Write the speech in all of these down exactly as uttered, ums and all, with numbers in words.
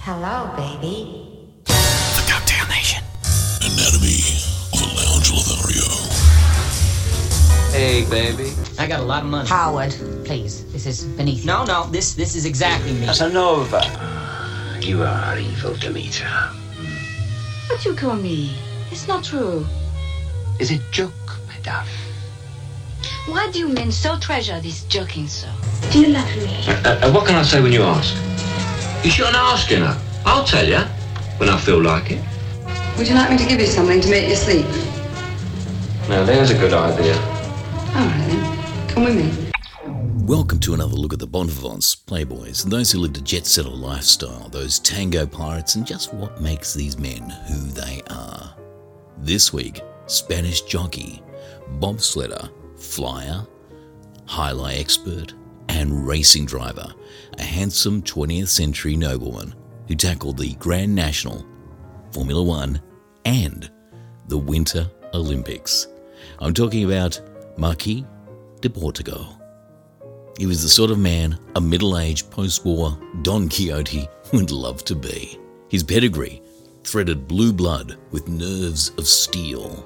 Hello, baby. The Cocktail Nation. Anatomy of a Lounge Lothario. Hey, baby. I got a lot of money. Howard, please. This is beneath you. No, no, this this is exactly me. Casanova. You are evil, Demeter. What you call me? It's not true. Is it joke, madame? Why do you men so treasure this joking so? Do you love me? Uh, uh, what can I say when you ask? You shouldn't ask, you know. I'll tell you when I feel like it. Would you like me to give you something to make you sleep? Now, there's a good idea. All right, then. Come with me. Welcome to another look at the bon vivants, playboys, and those who lived a jet-setter lifestyle, those tango pirates, and just what makes these men who they are. This week, Spanish jockey, bobsledder, flyer, high-lie expert, and racing driver, a handsome twentieth century nobleman who tackled the Grand National, Formula One, and the Winter Olympics. I'm talking about Marquis de Portugal. He was the sort of man a middle-aged post-war Don Quixote would love to be. His pedigree threaded blue blood with nerves of steel.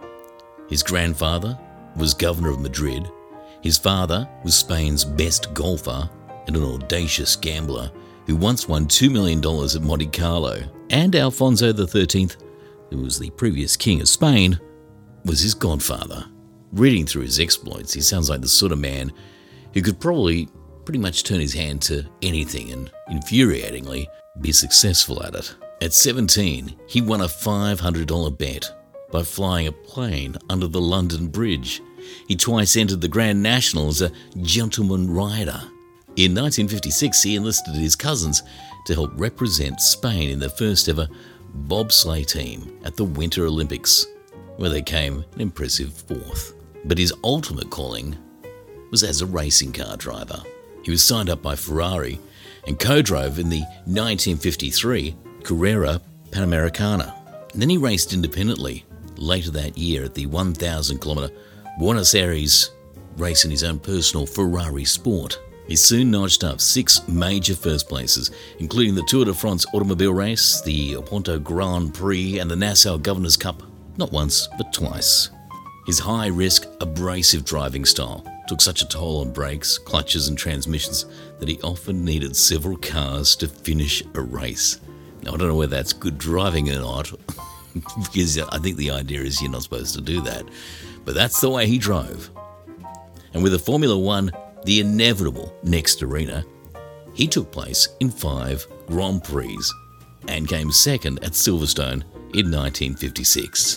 His grandfather was governor of Madrid. His father was Spain's best golfer and an audacious gambler who once won two million dollars at Monte Carlo. And Alfonso the thirteenth, who was the previous king of Spain, was his godfather. Reading through his exploits, he sounds like the sort of man who could probably pretty much turn his hand to anything and, infuriatingly, be successful at it. At seventeen, he won a five hundred dollars bet by flying a plane under the London Bridge. He twice entered the Grand National as a gentleman rider. In nineteen fifty-six, he enlisted his cousins to help represent Spain in the first ever bobsleigh team at the Winter Olympics, where they came an impressive fourth. But his ultimate calling was as a racing car driver. He was signed up by Ferrari and co-drove in the nineteen fifty-three Carrera Panamericana. And then he raced independently later that year at the one thousand kilometre Buenos Aires race in his own personal Ferrari Sport. He soon notched up six major first places, including the Tour de France automobile race, the Oporto Grand Prix, and the Nassau Governor's Cup, not once, but twice. His high-risk, abrasive driving style took such a toll on brakes, clutches, and transmissions that he often needed several cars to finish a race. Now, I don't know whether that's good driving or not, because I think the idea is you're not supposed to do that. But that's the way he drove. And with the Formula One, the inevitable next arena, he took place in five Grand Prix and came second at Silverstone in nineteen fifty-six.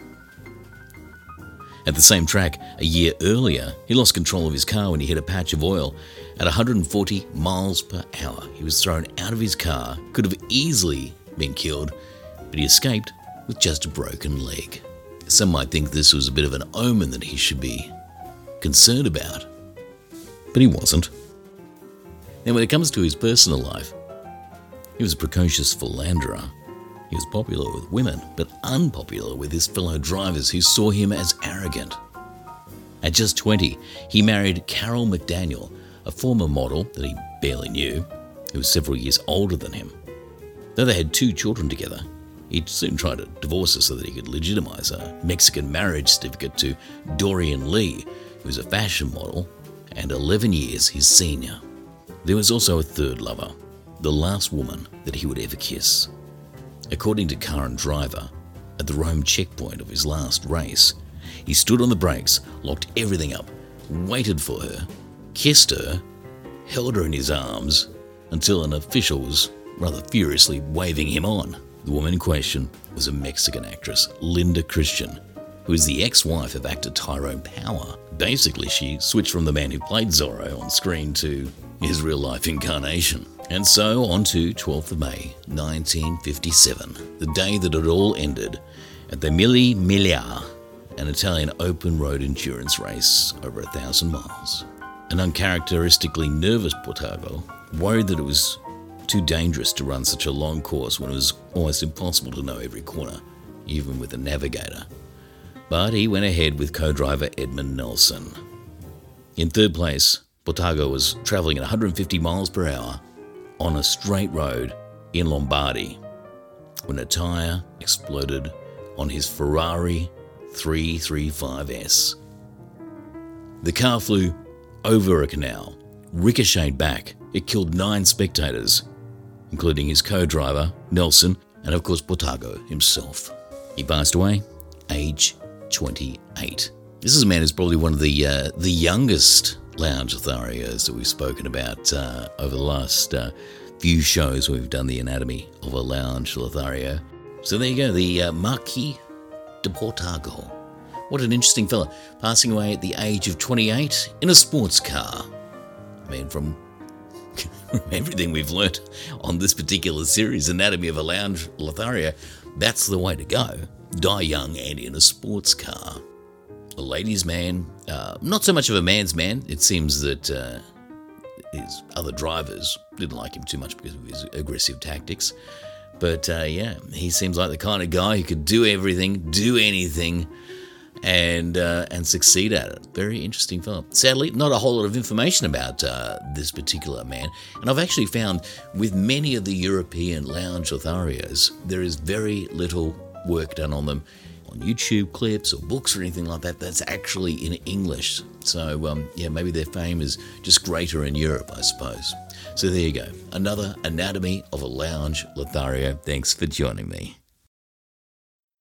At the same track, a year earlier, he lost control of his car when he hit a patch of oil. At one hundred forty miles per hour, he was thrown out of his car, could have easily been killed, but he escaped with just a broken leg. Some might think this was a bit of an omen that he should be concerned about, but he wasn't. Now, when it comes to his personal life, he was a precocious philanderer. He was popular with women, but unpopular with his fellow drivers who saw him as arrogant. At just twenty, he married Carol McDaniel, a former model that he barely knew, who was several years older than him. Though they had two children together, he soon tried to divorce her so that he could legitimize a Mexican marriage certificate to Dorian Lee, who was a fashion model and eleven years his senior. There was also a third lover, the last woman that he would ever kiss. According to Karen Driver, at the Rome checkpoint of his last race, he stood on the brakes, locked everything up, waited for her, kissed her, held her in his arms, until an official was rather furiously waving him on. The woman in question was a Mexican actress, Linda Christian, who is the ex-wife of actor Tyrone Power. Basically, she switched from the man who played Zorro on screen to his real-life incarnation. And so on to twelfth of May, nineteen fifty-seven, the day that it all ended at the Mille Miglia, an Italian open road endurance race over a thousand miles. An uncharacteristically nervous Portago worried that it was too dangerous to run such a long course when it was almost impossible to know every corner, even with a navigator. But he went ahead with co-driver Edmund Nelson. In third place, Portago was travelling at one hundred fifty miles per hour on a straight road in Lombardy when a tyre exploded on his Ferrari three thirty-five S. The car flew over a canal, ricocheted back. It killed nine spectators, including his co-driver, Nelson, and of course Botago himself. He passed away, age twenty-eight. This is a man who's probably one of the uh, the youngest lounge Lotharios that we've spoken about uh, over the last uh, few shows where we've done the anatomy of a lounge Lothario. So there you go, the uh, Marquis de Botago. What an interesting fella, passing away at the age of twenty-eight in a sports car. I mean, from everything we've learnt on this particular series, Anatomy of a Lounge Lothario, that's the way to go. Die young and in a sports car. A ladies' man, uh, not so much of a man's man. It seems that uh, his other drivers didn't like him too much because of his aggressive tactics. But uh, yeah, he seems like the kind of guy who could do everything, do anything, and uh, and succeed at it. Very interesting film. Sadly, not a whole lot of information about uh, this particular man. And I've actually found with many of the European lounge Lotharios, there is very little work done on them on YouTube clips or books or anything like that that's actually in English. So um, yeah, maybe their fame is just greater in Europe, I suppose. So there you go. Another Anatomy of a Lounge Lothario. Thanks for joining me.